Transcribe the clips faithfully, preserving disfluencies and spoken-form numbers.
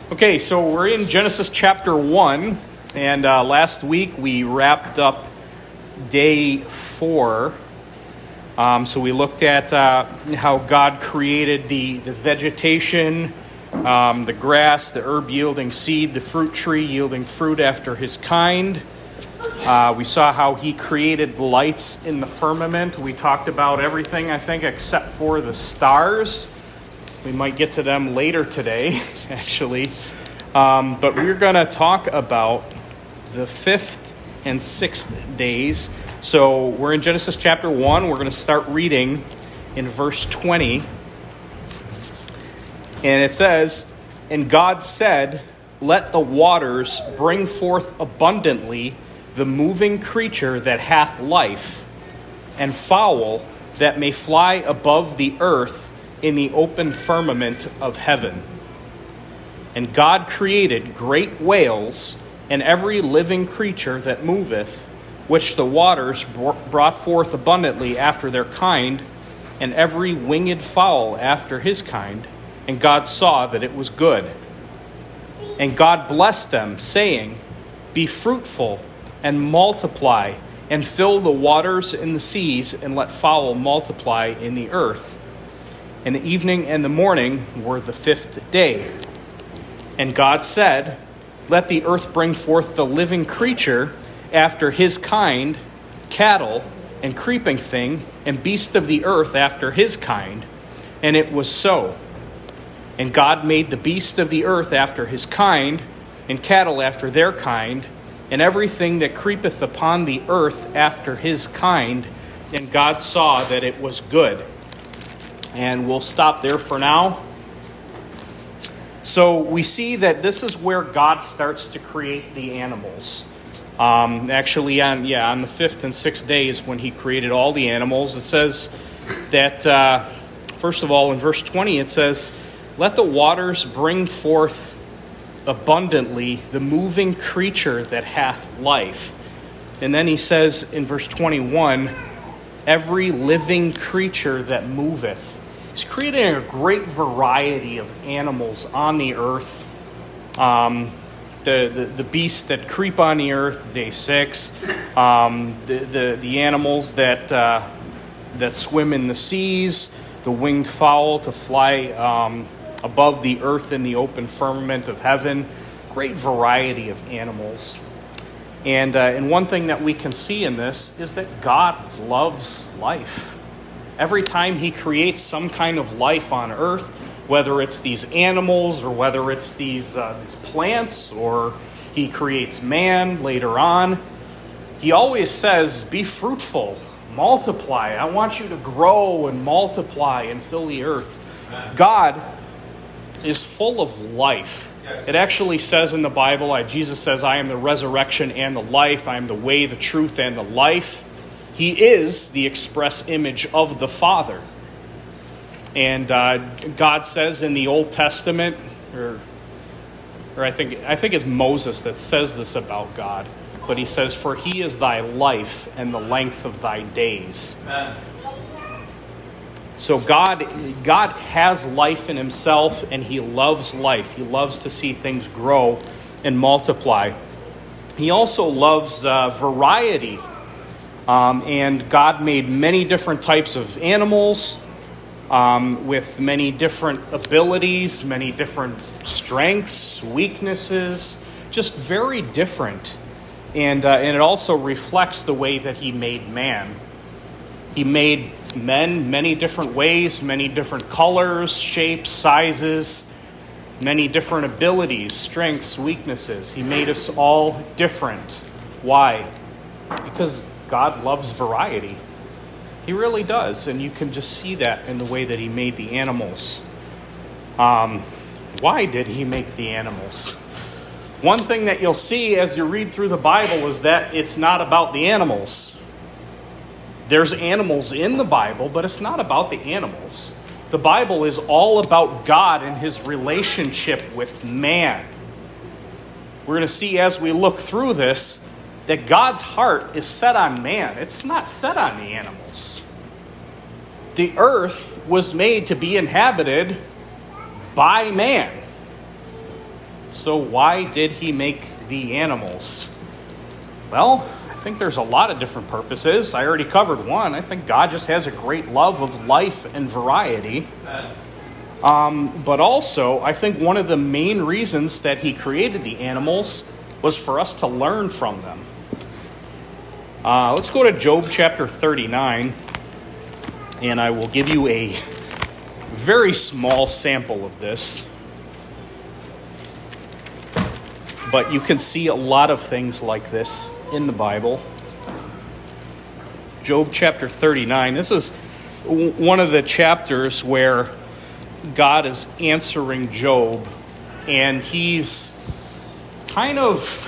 Okay, so we're in Genesis chapter one, and uh, last week we wrapped up day four. Um, so we looked at uh, how God created the, the vegetation, um, the grass, the herb yielding seed, the fruit tree yielding fruit after his kind. Uh, we saw how he created the lights in the firmament. We talked about everything, I think, except for the stars. We might get to them later today, actually. Um, but we're going to talk about the fifth and sixth days. So we're in Genesis chapter one. We're going to start reading in verse twenty. And it says, "And God said, let the waters bring forth abundantly the moving creature that hath life, and fowl that may fly above the earth in the open firmament of heaven. And God created great whales and every living creature that moveth, which the waters brought forth abundantly after their kind, and every winged fowl after his kind. And God saw that it was good. And God blessed them, saying, Be fruitful, and multiply, and fill the waters in the seas, and let fowl multiply in the earth. And the evening and the morning were the fifth day. And God said, Let the earth bring forth the living creature after his kind, cattle, and creeping thing, and beast of the earth after his kind. And it was so. And God made the beast of the earth after his kind, and cattle after their kind, and everything that creepeth upon the earth after his kind. And God saw that it was good." And we'll stop there for now. So we see that this is where God starts to create the animals. Um, actually, on yeah, on the fifth and sixth days when he created all the animals, it says that, uh, first of all, in verse twenty, it says, "Let the waters bring forth abundantly the moving creature that hath life." And then he says in verse twenty-one, "Every living creature that moveth." He's creating a great variety of animals on the earth. Um, the, the, the beasts that creep on the earth, day six. Um, the, the, the animals that, uh, that swim in the seas. The winged fowl to fly um, above the earth in the open firmament of heaven. Great variety of animals. And, uh, and one thing that we can see in this is that God loves life. Every time he creates some kind of life on earth, whether it's these animals or whether it's these, uh, these plants or he creates man later on, he always says, be fruitful, multiply. I want you to grow and multiply and fill the earth. God is full of life. It actually says in the Bible, uh, Jesus says, I am the resurrection and the life. I am the way, the truth, and the life. He is the express image of the Father. And uh, God says in the Old Testament, or, or I think I think it's Moses that says this about God, but he says, for he is thy life and the length of thy days. Amen. So God, God has life in himself, and he loves life. He loves to see things grow and multiply. He also loves uh, variety. Um, and God made many different types of animals um, with many different abilities, many different strengths, weaknesses, just very different. And, uh, and it also reflects the way that he made man. He made men many different ways, many different colors, shapes, sizes, many different abilities, strengths, weaknesses. He made us all different. Why? Because God loves variety. He really does, and you can just see that in the way that he made the animals. Um, why did he make the animals? One thing that you'll see as you read through the Bible is that it's not about the animals. There's animals in the Bible, but it's not about the animals. The Bible is all about God and his relationship with man. We're going to see as we look through this that God's heart is set on man. It's not set on the animals. The earth was made to be inhabited by man. So why did he make the animals? Well, I think there's a lot of different purposes. I already covered one. I think God just has a great love of life and variety. Um, but also, I think one of the main reasons that he created the animals was for us to learn from them. Uh, let's go to Job chapter thirty-nine, and I will give you a very small sample of this. But you can see a lot of things like this in the Bible. Job chapter thirty-nine. This is one of the chapters where God is answering Job, and he's kind of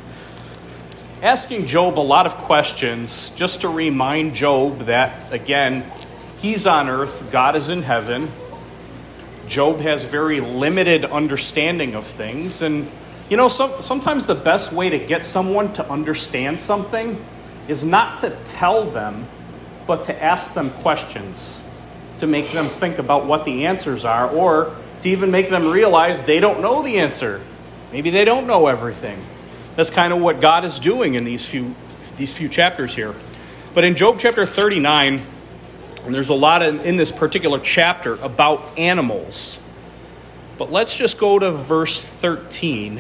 asking Job a lot of questions just to remind Job that, again, he's on earth, God is in heaven. Job has very limited understanding of things. And, you know, some, sometimes the best way to get someone to understand something is not to tell them, but to ask them questions, to make them think about what the answers are, or to even make them realize they don't know the answer. Maybe they don't know everything. That's kind of what God is doing in these few these few chapters here. But in Job chapter thirty-nine, and there's a lot in, in this particular chapter about animals. But let's just go to verse thirteen,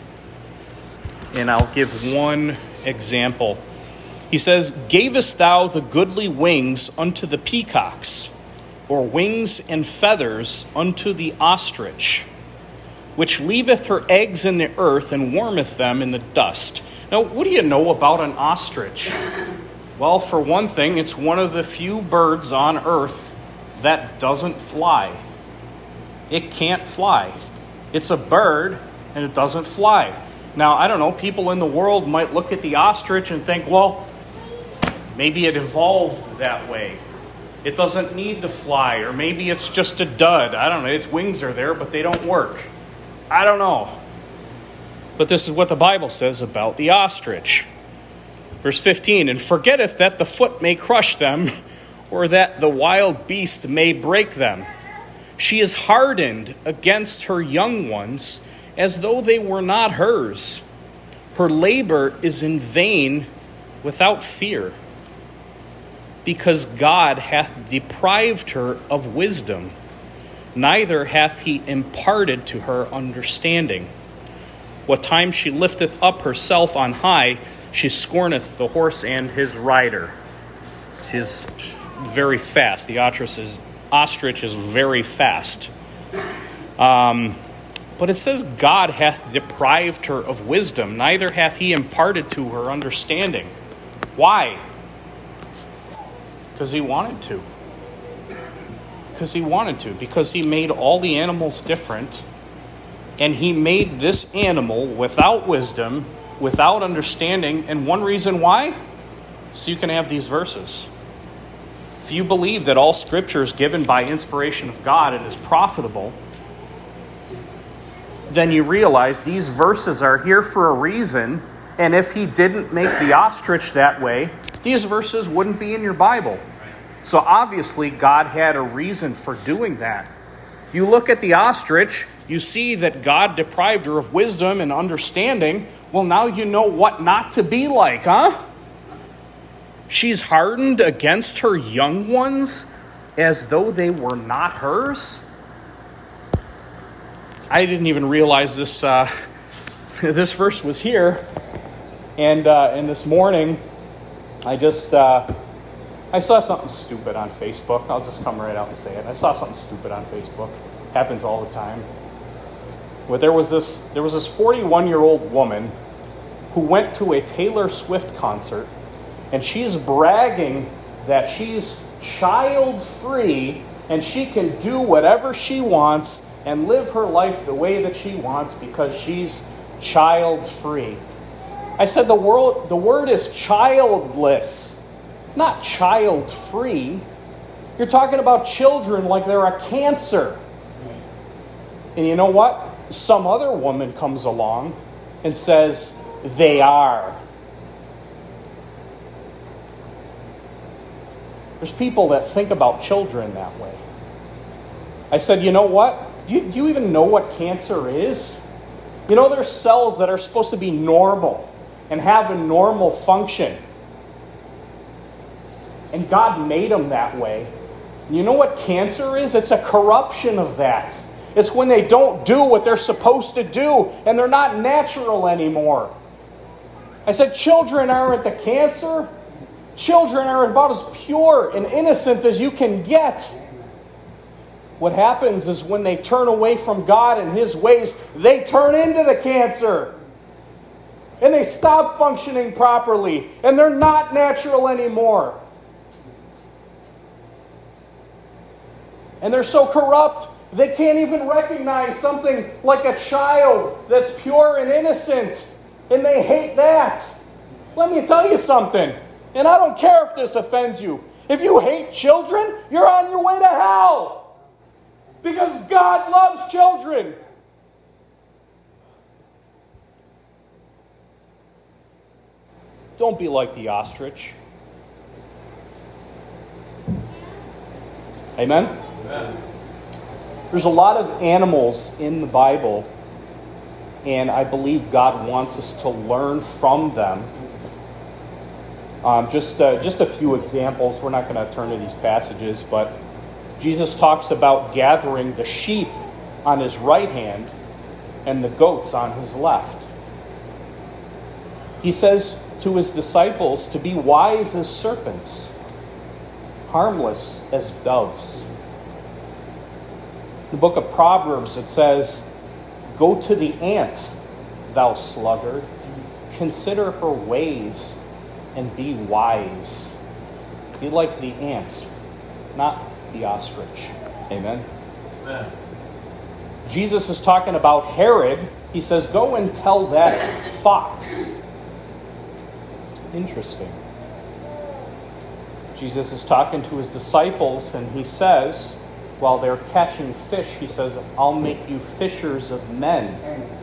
and I'll give one example. He says, "Gavest thou the goodly wings unto the peacocks, or wings and feathers unto the ostrich, which leaveth her eggs in the earth and warmeth them in the dust." Now, what do you know about an ostrich? Well, for one thing, it's one of the few birds on earth that doesn't fly. It can't fly. It's a bird, and it doesn't fly. Now, I don't know, people in the world might look at the ostrich and think, well, maybe it evolved that way. It doesn't need to fly, or maybe it's just a dud. I don't know, its wings are there, but they don't work. I don't know. But this is what the Bible says about the ostrich. Verse fifteen, "And forgetteth that the foot may crush them, or that the wild beast may break them. She is hardened against her young ones, as though they were not hers. Her labor is in vain without fear, because God hath deprived her of wisdom, neither hath he imparted to her understanding. What time she lifteth up herself on high, she scorneth the horse and his rider." She's very fast. The ostrich is, ostrich is very fast. Um, but it says God hath deprived her of wisdom, neither hath he imparted to her understanding. Why? Because he wanted to. Because he wanted to. Because he made all the animals different. And he made this animal without wisdom, without understanding. And one reason why? So you can have these verses. If you believe that all Scripture is given by inspiration of God and is profitable, then you realize these verses are here for a reason. And if he didn't make the ostrich that way, these verses wouldn't be in your Bible. So obviously God had a reason for doing that. You look at the ostrich, you see that God deprived her of wisdom and understanding. Well, now you know what not to be like, huh? She's hardened against her young ones as though they were not hers. I didn't even realize this uh, this verse was here. And uh, and this morning, I just... Uh, I saw something stupid on Facebook. I'll just come right out and say it. I saw something stupid on Facebook. Happens all the time. But there was this there was this forty-one-year-old woman who went to a Taylor Swift concert, and she's bragging that she's child-free and she can do whatever she wants and live her life the way that she wants because she's child-free. I said the word the word is childless. Not child-free. You're talking about children like they're a cancer. And you know what? Some other woman comes along and says, they are. There's people that think about children that way. I said, you know what? Do you, do you even know what cancer is? You know, there's cells that are supposed to be normal and have a normal function. And God made them that way. You know what cancer is? It's a corruption of that. It's when they don't do what they're supposed to do and they're not natural anymore. I said, children aren't the cancer. Children are about as pure and innocent as you can get. What happens is when they turn away from God and His ways, they turn into the cancer. And they stop functioning properly. And they're not natural anymore. And they're so corrupt, they can't even recognize something like a child that's pure and innocent. And they hate that. Let me tell you something. And I don't care if this offends you. If you hate children, you're on your way to hell. Because God loves children. Don't be like the ostrich. Amen? Amen. There's a lot of animals in the Bible, and I believe God wants us to learn from them. Um, just, uh, just a few examples. We're not going to turn to these passages, but Jesus talks about gathering the sheep on His right hand and the goats on His left. He says to His disciples to be wise as serpents, harmless as doves. In the book of Proverbs, it says, "Go to the ant, thou sluggard, consider her ways, and be wise." Be like the ant, not the ostrich. Amen? Amen. Jesus is talking about Herod. He says, go and tell that fox. Interesting. Jesus is talking to His disciples, and He says, while they're catching fish, He says, I'll make you fishers of men.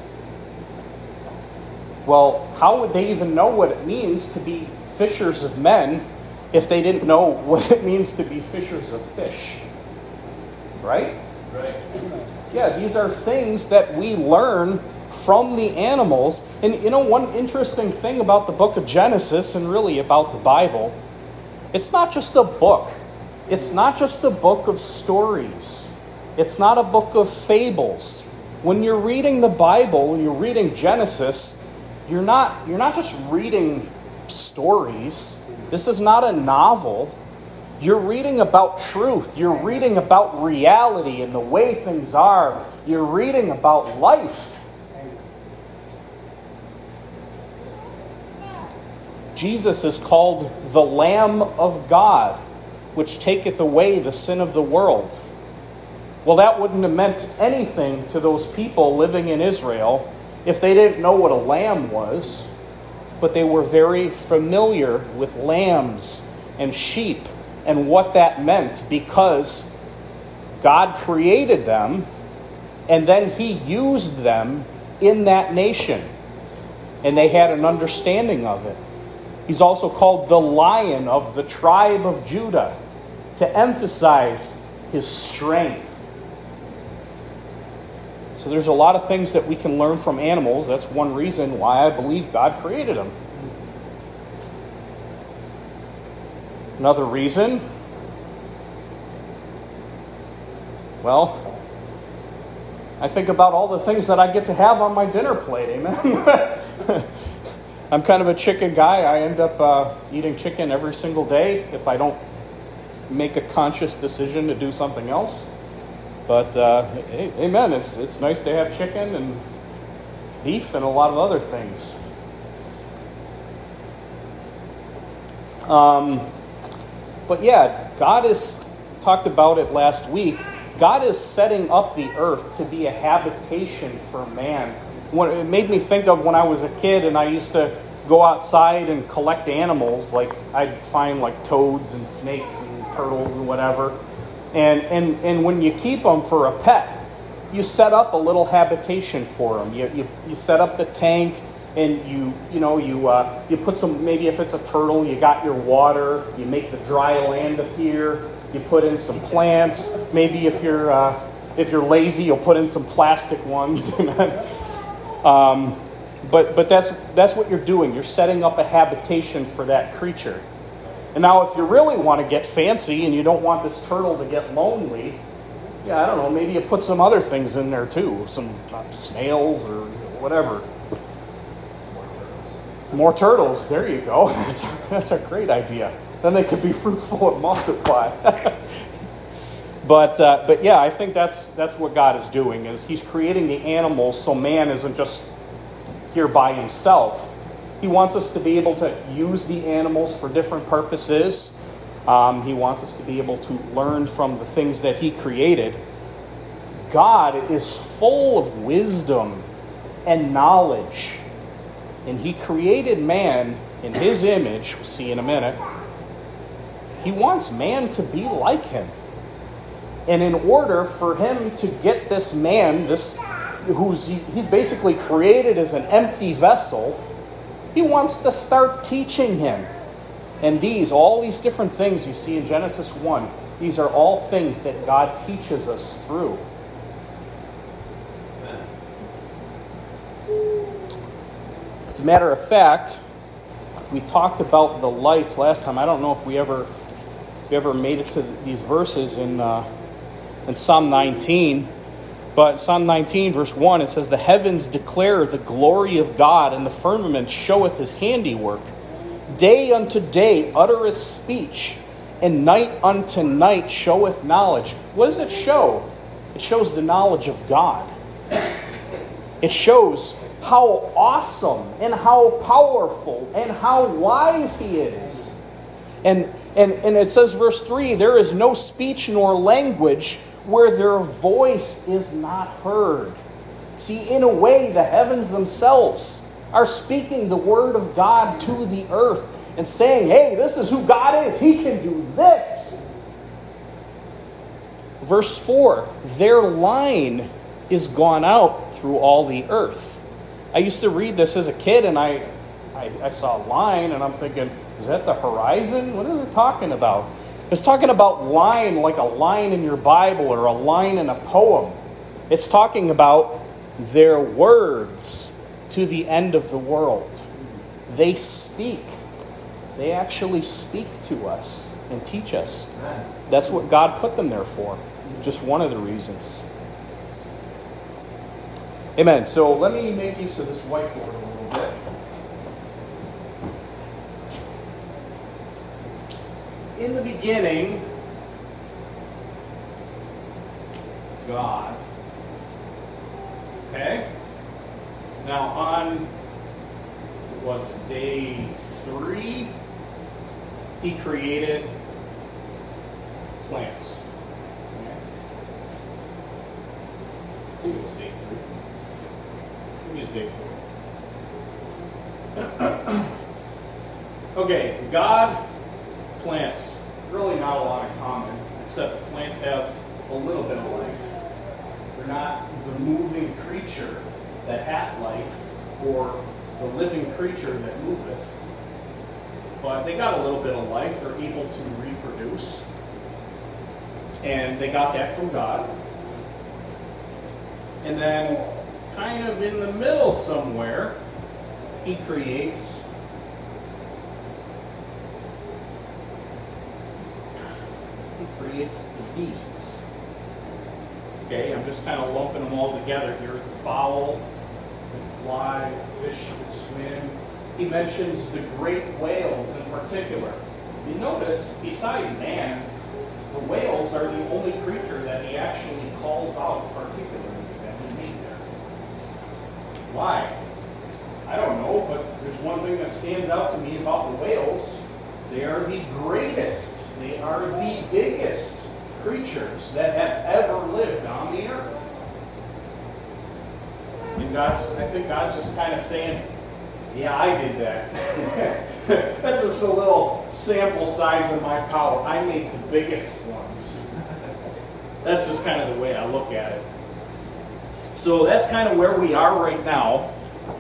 Well, how would they even know what it means to be fishers of men if they didn't know what it means to be fishers of fish? Right? Right. Yeah, these are things that we learn from the animals. And you know, one interesting thing about the book of Genesis, and really about the Bible, it's not just a book. It's not just a book of stories. It's not a book of fables. When you're reading the Bible, when you're reading Genesis, You're not, you're not just reading stories. This is not a novel. You're reading about truth. You're reading about reality and the way things are. You're reading about life. Jesus is called the Lamb of God, which taketh away the sin of the world. Well, that wouldn't have meant anything to those people living in Israel if they didn't know what a lamb was, but they were very familiar with lambs and sheep and what that meant, because God created them and then He used them in that nation, and they had an understanding of it. He's also called the Lion of the tribe of Judah, to emphasize His strength. So there's a lot of things that we can learn from animals. That's one reason why I believe God created them. Another reason, well, I think about all the things that I get to have on my dinner plate, amen? I'm kind of a chicken guy. I end up uh, eating chicken every single day if I don't make a conscious decision to do something else. But, uh, hey, amen, it's, it's nice to have chicken and beef and a lot of other things. Um, but yeah, God has talked about it last week. God is setting up the earth to be a habitation for man. What it made me think of when I was a kid and I used to go outside and collect animals. Like I'd find like toads and snakes and turtles and whatever. And, and and when you keep them for a pet, you set up a little habitation for them. You you, you set up the tank, and you you know you uh, you put some, maybe if it's a turtle, you got your water. You make the dry land appear. You put in some plants. Maybe if you're uh, if you're lazy, you'll put in some plastic ones. Um, but but that's that's what you're doing. You're setting up a habitation for that creature. And now if you really want to get fancy and you don't want this turtle to get lonely, yeah, I don't know, maybe you put some other things in there too. Some uh, snails or whatever. More turtles. There you go. That's, that's a great idea. Then they could be fruitful and multiply. but uh, but yeah, I think that's that's what God is doing, is he's creating the animals so man isn't just here by himself. He wants us to be able to use the animals for different purposes. Um, he wants us to be able to learn from the things that he created. God is full of wisdom and knowledge. And he created man in his image. We'll see in a minute. He wants man to be like him. And in order for him to get this man, this who's he, he's basically created as an empty vessel, he wants to start teaching him. And these, all these different things you see in Genesis one, these are all things that God teaches us through. As a matter of fact, we talked about the lights last time. I don't know if we ever, we ever made it to these verses in uh, in Psalm nineteen. But Psalm nineteen, verse one, it says, "The heavens declare the glory of God, and the firmament showeth his handiwork. Day unto day uttereth speech, and night unto night showeth knowledge." What does it show? It shows the knowledge of God. It shows how awesome and how powerful and how wise he is. And, and, and it says, verse three, "There is no speech nor language where their voice is not heard." See, in a way, the heavens themselves are speaking the word of God to the earth and saying, hey, this is who God is. He can do this. Verse four, "Their line is gone out through all the earth." I used to read this as a kid, and I, I, I saw a line, and I'm thinking, is that the horizon? What is it talking about? It's talking about line like a line in your Bible or a line in a poem. It's talking about their words to the end of the world. They speak. They actually speak to us and teach us. That's what God put them there for. Just one of the reasons. Amen. So let me make use of this whiteboard a little bit. In the beginning, God. Okay? Now on, what was it, day three, he created plants. Okay? I think it was day three. I think it was day four. Okay, God, plants, really not a lot in common, except plants have a little bit of life. They're not the moving creature that hath life, or the living creature that moveth. But they got a little bit of life. They're able to reproduce. And they got that from God. And then, kind of in the middle somewhere, he creates he creates the beasts. Okay, I'm just kind of lumping them all together here. The fowl, the fly, the fish that swim. He mentions the great whales in particular. You notice, beside man, the whales are the only creature that he actually calls out particularly that he made there. Why? I don't know, but there's one thing that stands out to me about the whales. They are the greatest, they are the biggest creatures that have ever lived on the earth. And God's, I think God's just kind of saying, yeah, I did that. That's just a little sample size of my power. I made the biggest ones. That's just kind of the way I look at it. So that's kind of where we are right now.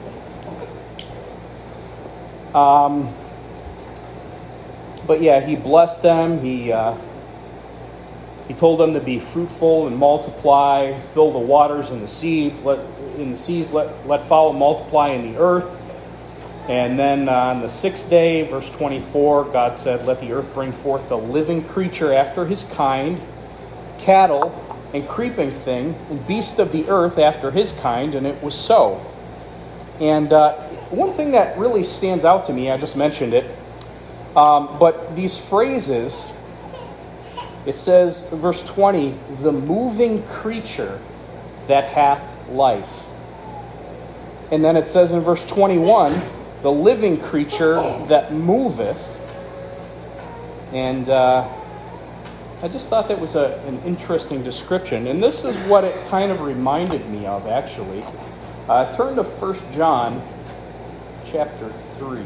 Um, but yeah, he blessed them. He uh, He told them to be fruitful and multiply, fill the waters and the seeds, let in the seas let, let fowl multiply in the earth. And then on the sixth day, verse twenty-four, God said, let the earth bring forth a living creature after his kind, cattle and creeping thing, and beast of the earth after his kind, and it was so. And uh, one thing that really stands out to me, I just mentioned it, um, but these phrases, it says, verse twenty, the moving creature that hath life. And then it says in verse twenty-one, the living creature that moveth. And uh, I just thought that was a, an interesting description. And this is what it kind of reminded me of, actually. Uh, turn to First John chapter three.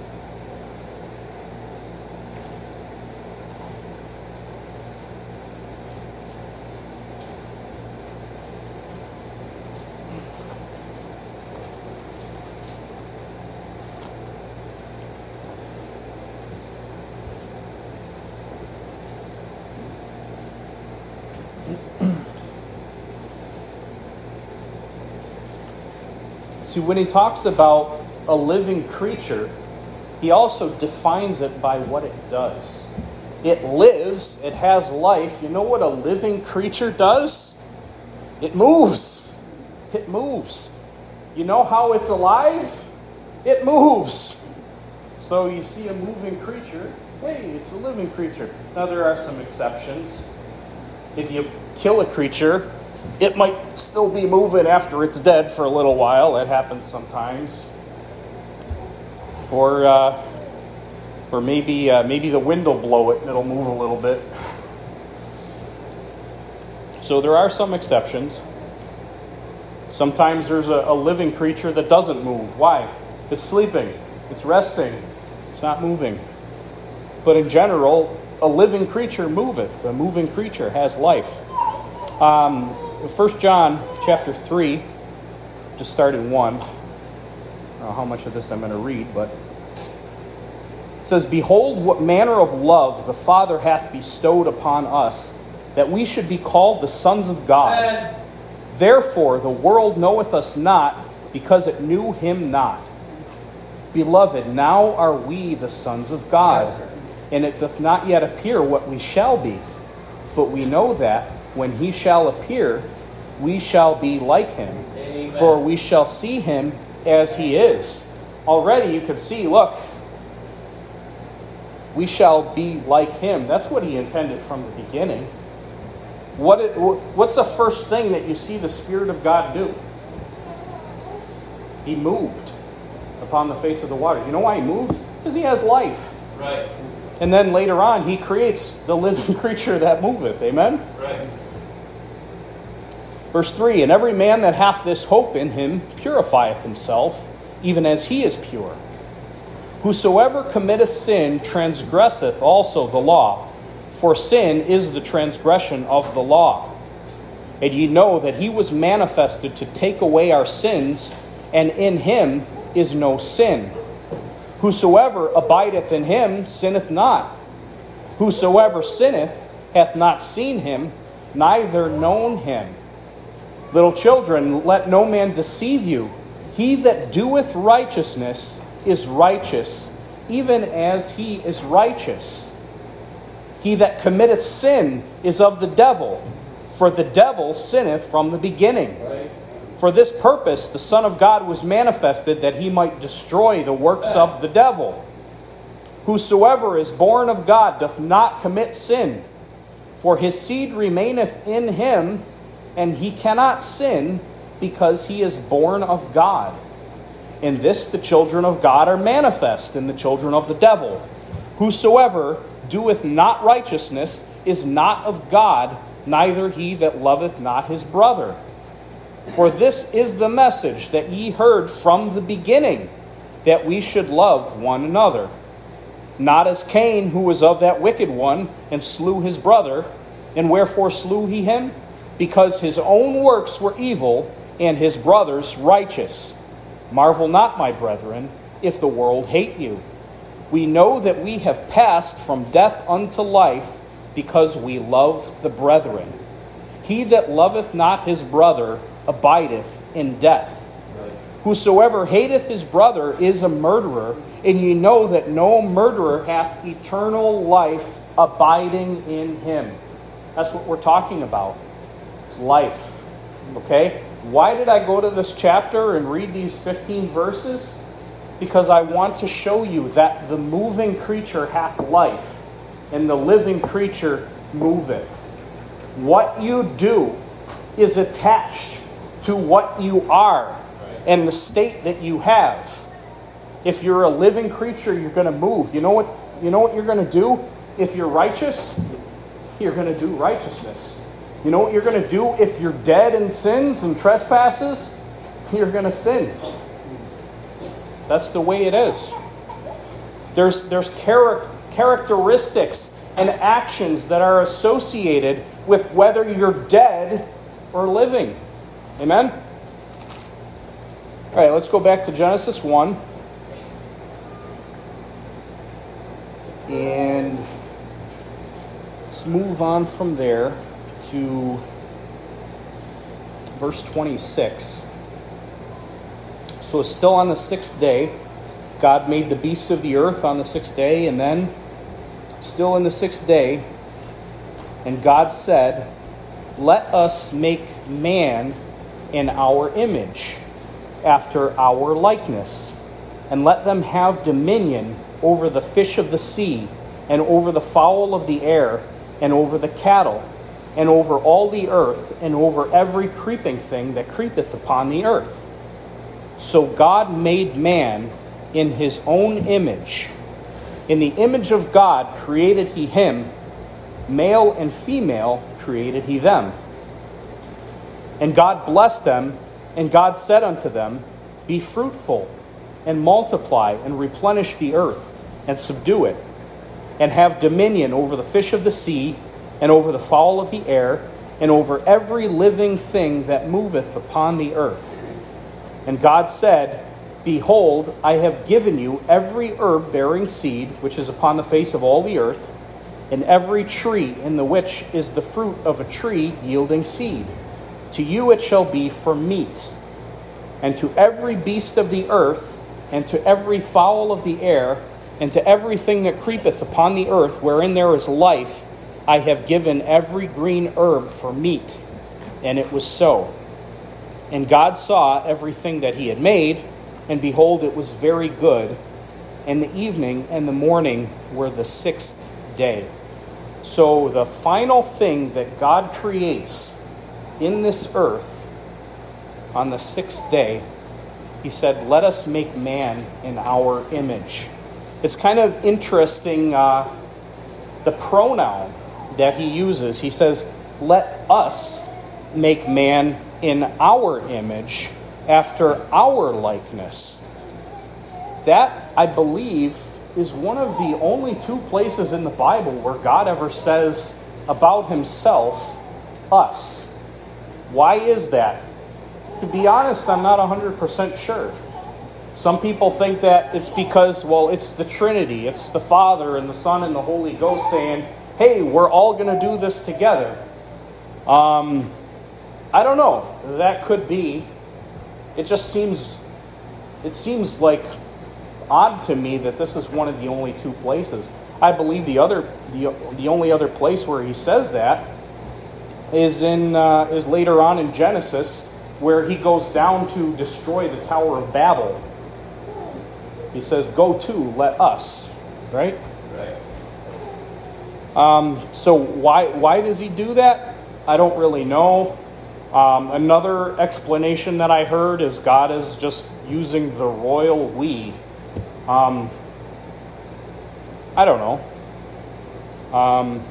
See, when he talks about a living creature, he also defines it by what it does. It lives, it has life. You know what a living creature does? It moves. It moves. You know how it's alive? It moves. So you see a moving creature, hey, it's a living creature. Now there are some exceptions. If you kill a creature, it might still be moving after it's dead for a little while. That happens sometimes. Or uh, or maybe uh, maybe the wind will blow it and it'll move a little bit. So there are some exceptions. Sometimes there's a, a living creature that doesn't move. Why? It's sleeping. It's resting. It's not moving. But in general, a living creature moveth. A moving creature has life. Um, First John chapter three, just start in one. I don't know how much of this I'm going to read, but it says, behold, what manner of love the Father hath bestowed upon us, that we should be called the sons of God. Amen. Therefore the world knoweth us not, because it knew him not. Beloved, now are we the sons of God, yes, and it doth not yet appear what we shall be. But we know that when he shall appear, we shall be like him. Amen. For we shall see him as he is. Already you can see, look, we shall be like him. That's what he intended from the beginning. What it, what's the first thing that you see the Spirit of God do? He moved upon the face of the water. You know why he moves? Because he has life. Right. And then later on, he creates the living creature that moveth. Amen? Right. Verse three, and every man that hath this hope in him purifieth himself, even as he is pure. Whosoever committeth sin transgresseth also the law, for sin is the transgression of the law. And ye know that he was manifested to take away our sins, and in him is no sin. Whosoever abideth in him sinneth not. Whosoever sinneth hath not seen him, neither known him. Little children, let no man deceive you. He that doeth righteousness is righteous, even as he is righteous. He that committeth sin is of the devil, for the devil sinneth from the beginning. Right. For this purpose the Son of God was manifested, that he might destroy the works of the devil. Whosoever is born of God doth not commit sin, for his seed remaineth in him, and he cannot sin, because he is born of God. In this the children of God are manifest, and the children of the devil. Whosoever doeth not righteousness is not of God, neither he that loveth not his brother. For this is the message that ye heard from the beginning, that we should love one another. Not as Cain, who was of that wicked one, and slew his brother. And wherefore slew he him? Because his own works were evil, and his brother's righteous. Marvel not, my brethren, if the world hate you. We know that we have passed from death unto life, because we love the brethren. He that loveth not his brother abideth in death. Whosoever hateth his brother is a murderer, and ye know that no murderer hath eternal life abiding in him. That's what we're talking about. Life. Okay? Why did I go to this chapter and read these fifteen verses? Because I want to show you that the moving creature hath life, and the living creature moveth. What you do is attached to what you are and the state that you have. If you're a living creature, you're going to move. You know what? You know what you're going to do? If you're righteous, you're going to do righteousness. You know what you're going to do if you're dead in sins and trespasses? You're going to sin. That's the way it is. There's there's char- characteristics and actions that are associated with whether you're dead or living. Amen? All right, let's go back to Genesis one. And let's move on from there to verse twenty-six. So still on the sixth day, God made the beasts of the earth on the sixth day, and then still in the sixth day, and God said, let us make man in our image, after our likeness, and let them have dominion over the fish of the sea, and over the fowl of the air, and over the cattle, and over all the earth, and over every creeping thing that creepeth upon the earth. So God made man in his own image. In the image of God created he him, male and female created he them. And God blessed them, and God said unto them, be fruitful, and multiply, and replenish the earth, and subdue it, and have dominion over the fish of the sea, and over the fowl of the air, and over every living thing that moveth upon the earth. And God said, behold, I have given you every herb bearing seed, which is upon the face of all the earth, and every tree in the which is the fruit of a tree yielding seed. To you it shall be for meat. And to every beast of the earth, and to every fowl of the air, and to everything that creepeth upon the earth, wherein there is life, I have given every green herb for meat. And it was so. And God saw everything that he had made, and behold, it was very good. And the evening and the morning were the sixth day. So the final thing that God creates in this earth on the sixth day, he said, let us make man in our image. It's kind of interesting, uh, the pronoun that he uses. He says, let us make man in our image, after our likeness. That, I believe, is one of the only two places in the Bible where God ever says about himself, us. Why is that? To be honest, I'm not one hundred percent sure. Some people think that it's because, well, it's the Trinity. It's the Father and the Son and the Holy Ghost saying, hey, we're all going to do this together. Um, I don't know. That could be. It just seems, it seems like odd to me that this is one of the only two places. I believe the other, the the only other place where he says that is in uh, is later on in Genesis, where he goes down to destroy the Tower of Babel. He says, "Go to, let us," right? Right. Um, so why why does he do that? I don't really know. Um, another explanation that I heard is God is just using the royal we. Um, I don't know. Um,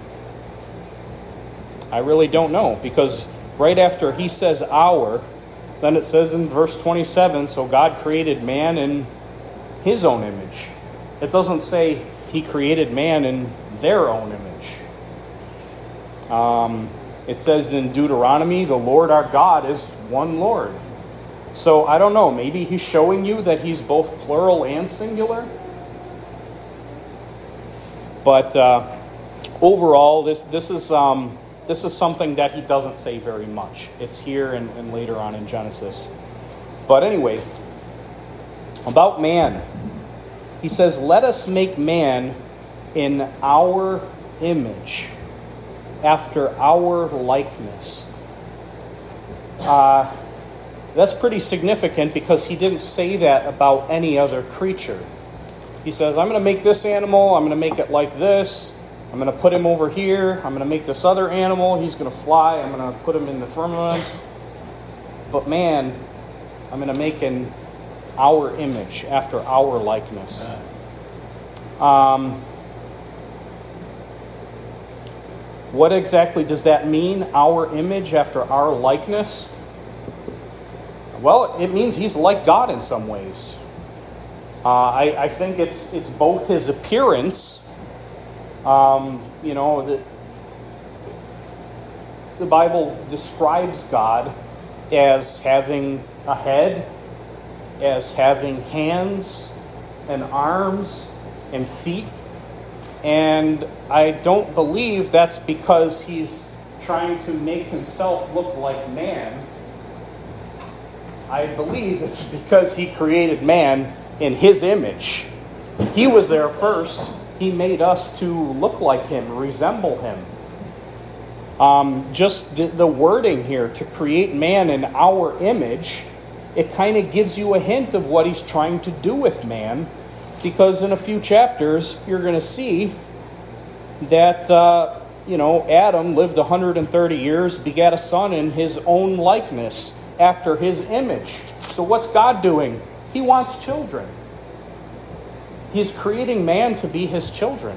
I really don't know, because right after he says our, then it says in verse twenty-seven, so God created man in his own image. It doesn't say he created man in their own image. Um, it says in Deuteronomy, the Lord our God is one Lord. So I don't know, maybe he's showing you that he's both plural and singular. But uh, overall, this this is um, this is something that he doesn't say very much. It's here and, and later on in Genesis. But anyway, about man, he says, "Let us make man in our image, after our likeness." Uh, that's pretty significant because he didn't say that about any other creature. He says, I'm going to make this animal, I'm going to make it like this, I'm going to put him over here, I'm going to make this other animal, he's going to fly, I'm going to put him in the firmament. But man, I'm going to make in our image, after our likeness. Um, what exactly does that mean, our image after our likeness? Well, it means he's like God in some ways. Uh, I, I think it's it's both his appearance. Um, you know, the, the Bible describes God as having a head, as having hands and arms and feet. And I don't believe that's because he's trying to make himself look like man. I believe it's because he created man in his image. He was there first. He made us to look like him, resemble him. Um, just the, the wording here, to create man in our image, it kind of gives you a hint of what he's trying to do with man, because in a few chapters you're going to see that uh, you know Adam lived one hundred thirty years, begat a son in his own likeness, after his image. So what's God doing? He wants children. He's creating man to be his children.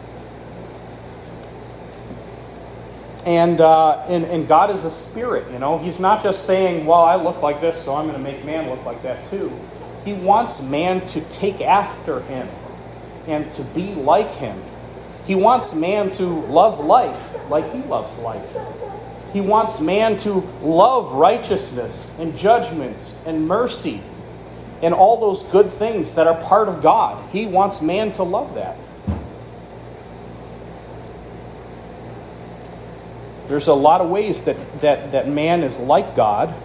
And, uh, and and God is a spirit, you know. He's not just saying, well, I look like this, so I'm going to make man look like that too. He wants man to take after him and to be like him. He wants man to love life like he loves life. He wants man to love righteousness and judgment and mercy and all those good things that are part of God. He wants man to love that. There's a lot of ways that, that, that man is like God.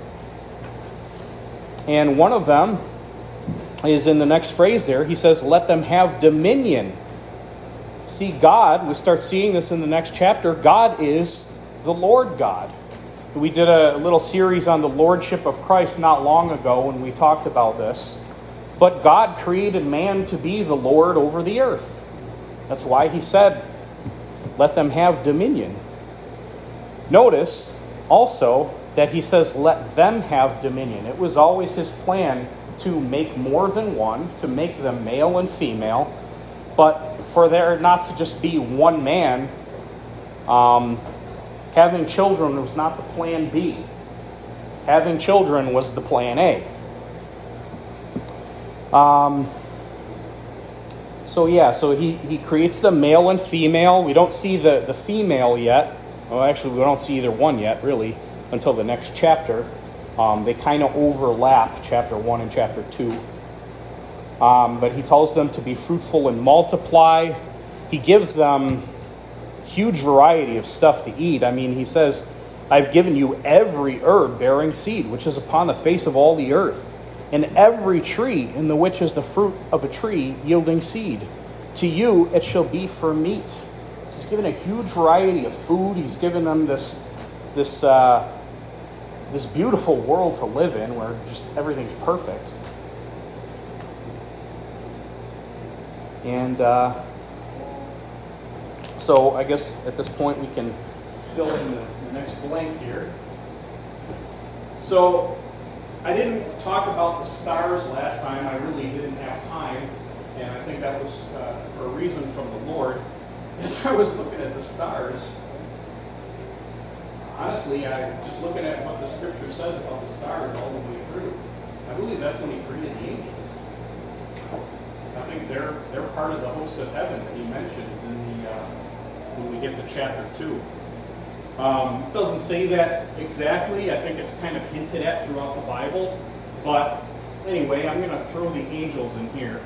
And one of them is in the next phrase there. He says, let them have dominion. See, God, we start seeing this in the next chapter, God is the Lord God. We did a little series on the Lordship of Christ not long ago when we talked about this. But God created man to be the Lord over the earth. That's why he said, let them have dominion. Notice also that he says, let them have dominion. It was always his plan to make more than one, to make them male and female, but for there not to just be one man. Um, having children was not the plan B. Having children was the plan A. Um, so yeah, so he, he creates the male and female. We don't see the, the female yet. Well, actually, we don't see either one yet, really, until the next chapter. Um, they kind of overlap chapter one and chapter two. Um, but he tells them to be fruitful and multiply. He gives them huge variety of stuff to eat. I mean, he says, I've given you every herb bearing seed, which is upon the face of all the earth, and every tree in the which is the fruit of a tree yielding seed. To you it shall be for meat. So he's given a huge variety of food. He's given them this this uh, this beautiful world to live in where just everything's perfect. And uh, so I guess at this point we can fill in the, the next blank here. So I didn't talk about the stars last time. I really didn't have time. And I think that was uh, for a reason from the Lord. As I was looking at the stars, honestly, I just looking at what the Scripture says about the stars all the way through. I believe that's when he created the angels. I think they're they're part of the host of heaven that he mentions in the uh, when we get to chapter two. Um, it doesn't say that exactly. I think it's kind of hinted at throughout the Bible. But anyway, I'm going to throw the angels in here.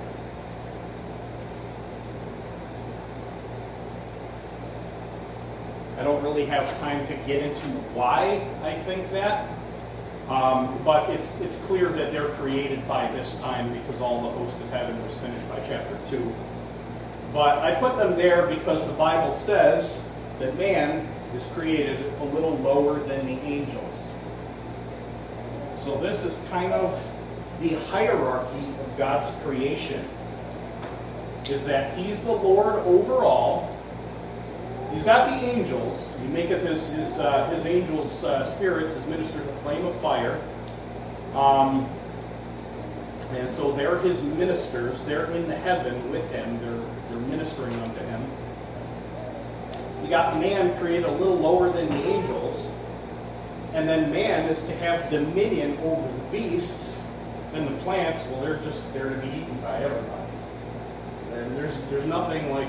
I don't really have time to get into why I think that. Um, but it's it's clear that they're created by this time because all the host of heaven was finished by chapter two. But I put them there because the Bible says that man is created a little lower than the angels. So this is kind of the hierarchy of God's creation. Is that he's the Lord over all. He's got the angels. He maketh his his, uh, his angels' uh, spirits, his ministers, a flame of fire. Um, and so they're his ministers. They're in the heaven with him. They're, they're ministering unto him. You got man created a little lower than the angels. And then man is to have dominion over the beasts. And the plants, well, they're just there to be eaten by everybody. And there's there's nothing like...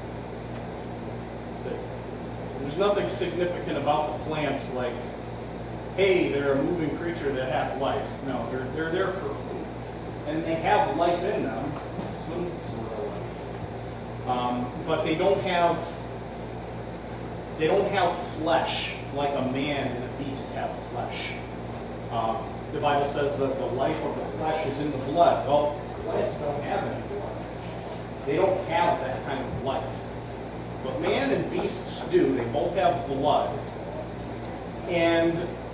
There's nothing significant about the plants like, hey, they're a moving creature that have life. No, they're they're there for food. And they have life in them, some sort of life. Um, but they don't have they don't have flesh like a man and a beast have flesh. Um, the Bible says that the life of the flesh is in the blood. Well, plants don't have any blood. They don't have that kind of life. But man and beasts do. They both have blood. And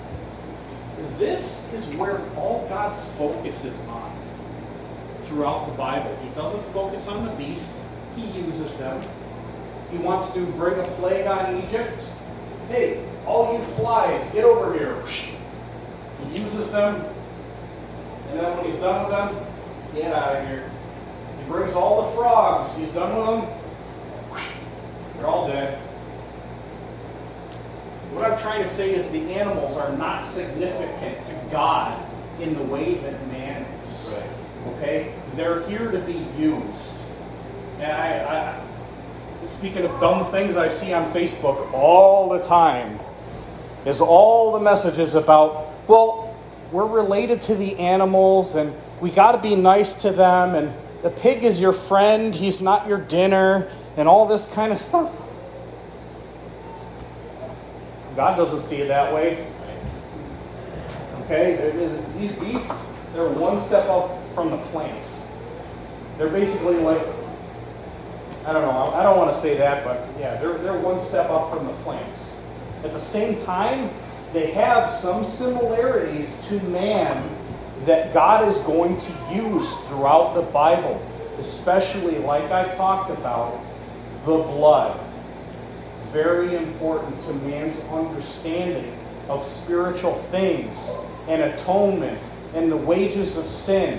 this is where all God's focus is on throughout the Bible. He doesn't focus on the beasts. He uses them. He wants to bring a plague on Egypt. Hey, all you flies, get over here. He uses them. And then when he's done with them, get out of here. He brings all the frogs. He's done with them. They're all dead. What I'm trying to say is the animals are not significant to God in the way that man is. Right. Okay? They're here to be used. And I, I, speaking of dumb things I see on Facebook all the time, is all the messages about, well, we're related to the animals and we got to be nice to them and the pig is your friend, he's not your dinner, and all this kind of stuff. God doesn't see it that way. Okay? These beasts, they're one step up from the plants. They're basically like, I don't know, I don't want to say that, but yeah, they're, they're one step up from the plants. At the same time, they have some similarities to man that God is going to use throughout the Bible, especially like I talked about, the blood. Very important to man's understanding of spiritual things and atonement and the wages of sin.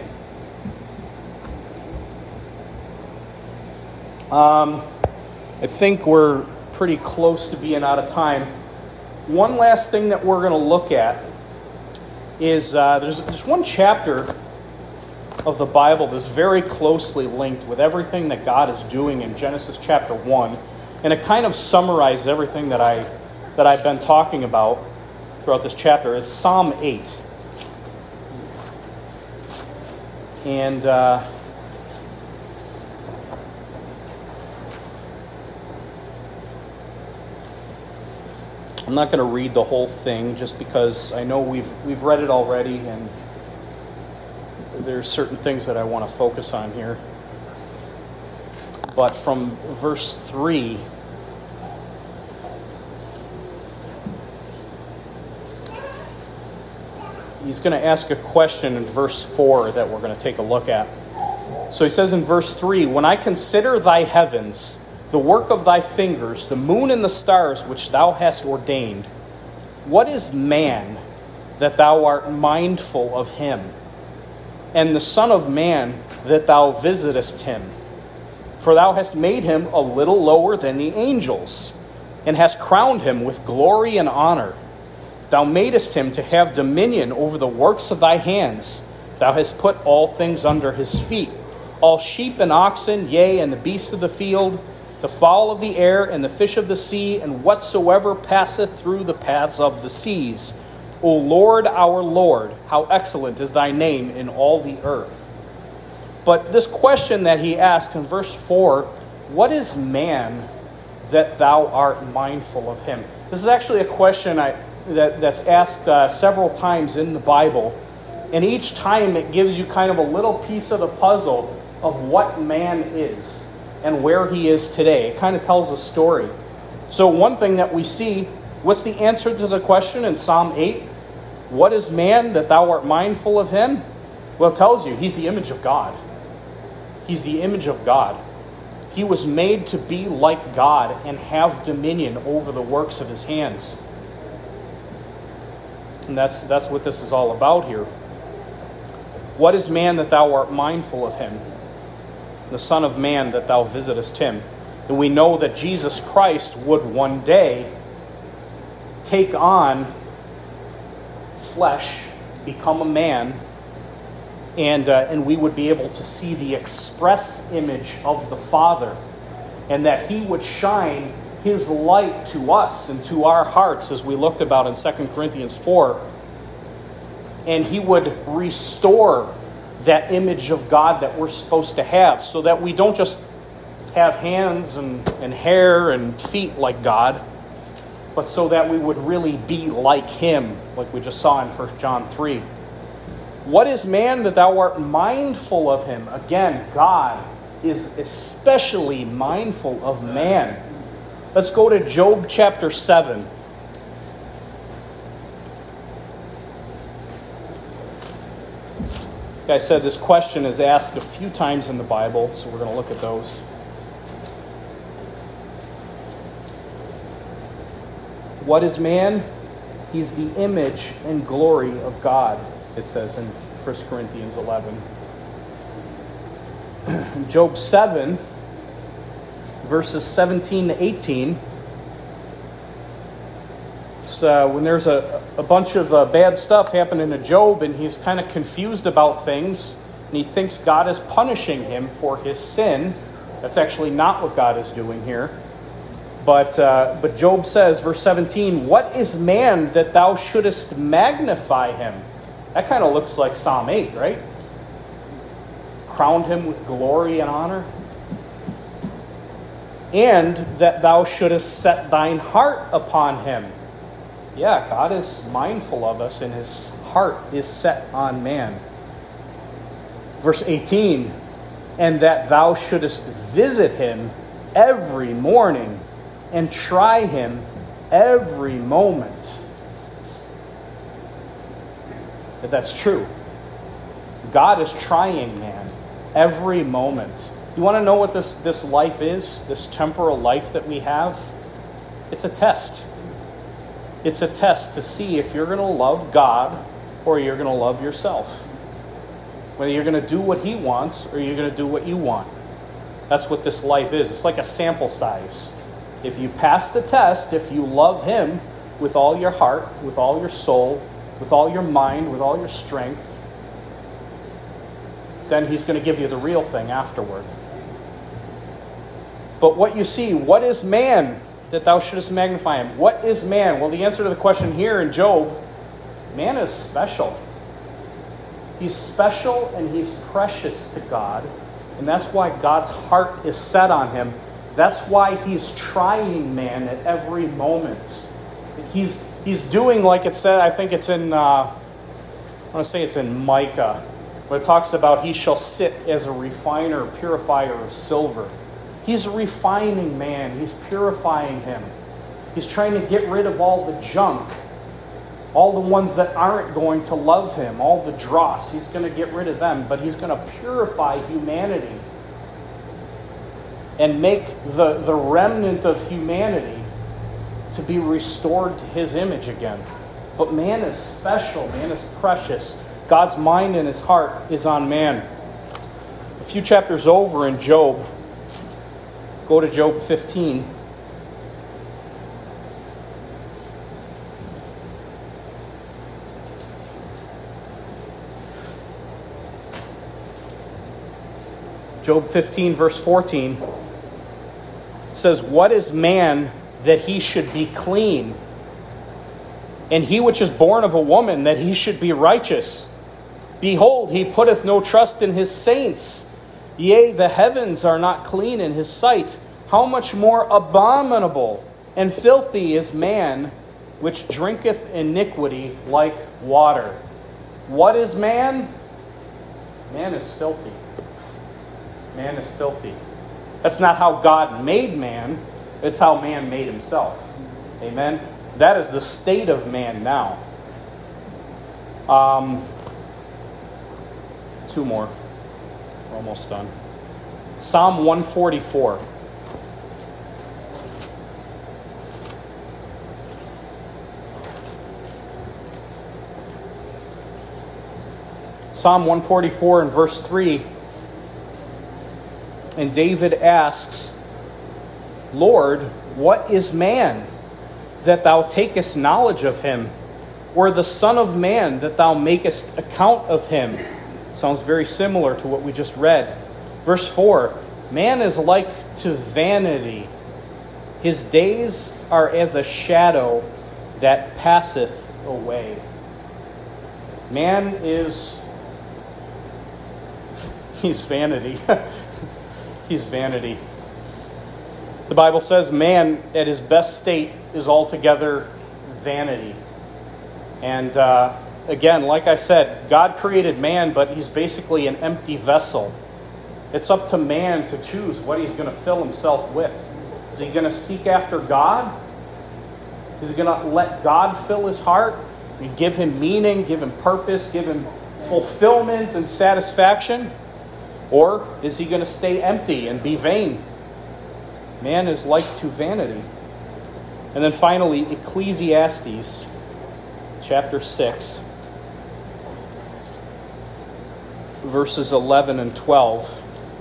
Um, I think we're pretty close to being out of time. One last thing that we're going to look at is uh, there's, there's one chapter of the Bible that's very closely linked with everything that God is doing in Genesis chapter one. And it kind of summarizes everything that, I, that I've been talking about throughout this chapter. It's Psalm eight. And uh, I'm not going to read the whole thing just because I know we've we've read it already and there's certain things that I want to focus on here. But from verse three, he's going to ask a question in verse four that we're going to take a look at. So he says in verse three, "When I consider thy heavens, the work of thy fingers, the moon and the stars which thou hast ordained, what is man that thou art mindful of him? And the Son of Man that thou visitest him? For thou hast made him a little lower than the angels, and hast crowned him with glory and honor. Thou madest him to have dominion over the works of thy hands. Thou hast put all things under his feet, all sheep and oxen, yea, and the beasts of the field, the fowl of the air, and the fish of the sea, and whatsoever passeth through the paths of the seas. O Lord, our Lord, how excellent is thy name in all the earth." But this question that he asked in verse four, what is man that thou art mindful of him? This is actually a question I, that, that's asked uh, several times in the Bible. And each time it gives you kind of a little piece of the puzzle of what man is and where he is today. It kind of tells a story. So one thing that we see, what's the answer to the question in Psalm eight? What is man that thou art mindful of him? Well, it tells you he's the image of God. He's the image of God. He was made to be like God and have dominion over the works of his hands. And that's, that's what this is all about here. What is man that thou art mindful of him? The Son of Man that thou visitest him. And we know that Jesus Christ would one day take on flesh, become a man, and uh, and we would be able to see the express image of the Father, and that he would shine his light to us and to our hearts, as we looked about in Second Corinthians four, and he would restore that image of God that we're supposed to have, so that we don't just have hands and, and hair and feet like God, but so that we would really be like him, like we just saw in First John three. What is man that thou art mindful of him? Again, God is especially mindful of man. Let's go to Job chapter seven. Like I said, this question is asked a few times in the Bible, so we're going to look at those. What is man? He's the image and glory of God, it says in First Corinthians eleven. In Job seven, verses seventeen to eighteen, it's, uh, when there's a, a bunch of uh, bad stuff happening to Job, and he's kind of confused about things, and he thinks God is punishing him for his sin. That's actually not what God is doing here. But uh, but Job says, verse seventeen, what is man that thou shouldest magnify him? That kind of looks like Psalm eight, right? Crowned him with glory and honor. And that thou shouldest set thine heart upon him. Yeah, God is mindful of us, and his heart is set on man. Verse eighteen, and that thou shouldest visit him every morning, and try him every moment. But that's true. God is trying man every moment. You want to know what this, this life is? This temporal life that we have? It's a test. It's a test to see if you're going to love God or you're going to love yourself. Whether you're going to do what he wants or you're going to do what you want. That's what this life is. It's like a sample size. If you pass the test, if you love him with all your heart, with all your soul, with all your mind, with all your strength, then he's going to give you the real thing afterward. But what you see, what is man that thou shouldest magnify him? What is man? Well, the answer to the question here in Job, man is special. He's special and he's precious to God. And that's why God's heart is set on him. That's why he's trying man at every moment. He's he's doing like it said, I think it's in, uh, I want to say it's in Micah, where it talks about he shall sit as a refiner, purifier of silver. He's refining man. He's purifying him. He's trying to get rid of all the junk, all the ones that aren't going to love him, all the dross. He's going to get rid of them, but he's going to purify humanity and make the, the remnant of humanity to be restored to his image again. But man is special. Man is precious. God's mind and his heart is on man. A few chapters over in Job, go to Job fifteen. Job fifteen, verse fourteen says, what is man that he should be clean? And he which is born of a woman, that he should be righteous. Behold, he putteth no trust in his saints. Yea, the heavens are not clean in his sight. how much more abominable and filthy is man, which drinketh iniquity like water. What is man? Man is filthy. Man is filthy. That's not how God made man. It's how man made himself. Amen? That is the state of man now. Um, two more. We're almost done. Psalm one forty-four. Psalm one forty-four and verse three. And David asks, Lord, what is man, that thou takest knowledge of him? Or the Son of Man, that thou makest account of him? Sounds very similar to what we just read. Verse four, man is like to vanity. His days are as a shadow that passeth away. Man is, he's vanity. He's vanity. The Bible says man at his best state is altogether vanity. And uh, again, like I said, God created man, but he's basically an empty vessel. It's up to man to choose what he's going to fill himself with. Is he going to seek after God? Is he going to let God fill his heart and give him meaning, give him purpose, give him fulfillment and satisfaction? Or is he going to stay empty and be vain? Man is like to vanity. And then finally, Ecclesiastes chapter six, verses eleven and twelve.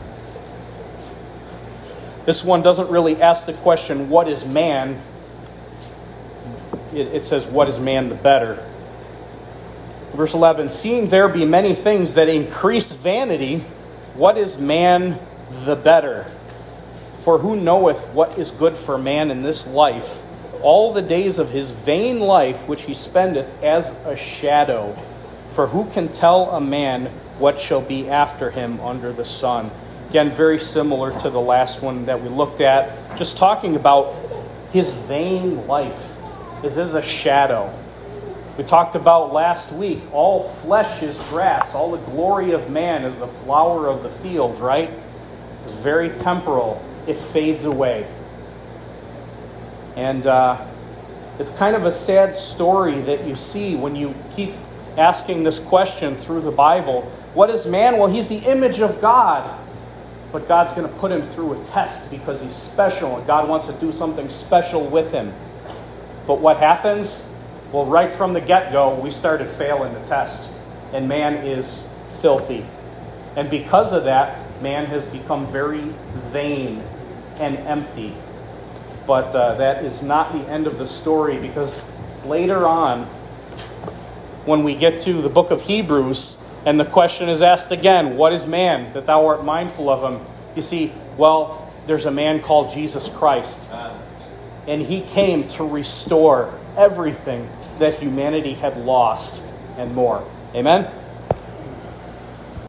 This one doesn't really ask the question, what is man? It, it says, what is man the better? Verse eleven, seeing there be many things that increase vanity, what is man the better? For who knoweth what is good for man in this life? All the days of his vain life which he spendeth as a shadow. For who can tell a man what shall be after him under the sun? Again, very similar to the last one that we looked at. Just talking about his vain life is as a shadow. We talked about last week, all flesh is grass. All the glory of man is the flower of the field, right? It's very temporal. It fades away. And uh, it's kind of a sad story that you see when you keep asking this question through the Bible. What is man? Well, he's the image of God. But God's going to put him through a test because he's special and God wants to do something special with him. But what happens? Well, right from the get-go, we started failing the test. And man is filthy. And because of that, man has become very vain and empty. But uh, that is not the end of the story, because later on, when we get to the book of Hebrews, and the question is asked again, what is man, that thou art mindful of him? You see, well, there's a man called Jesus Christ. And he came to restore everything that humanity had lost and more. Amen?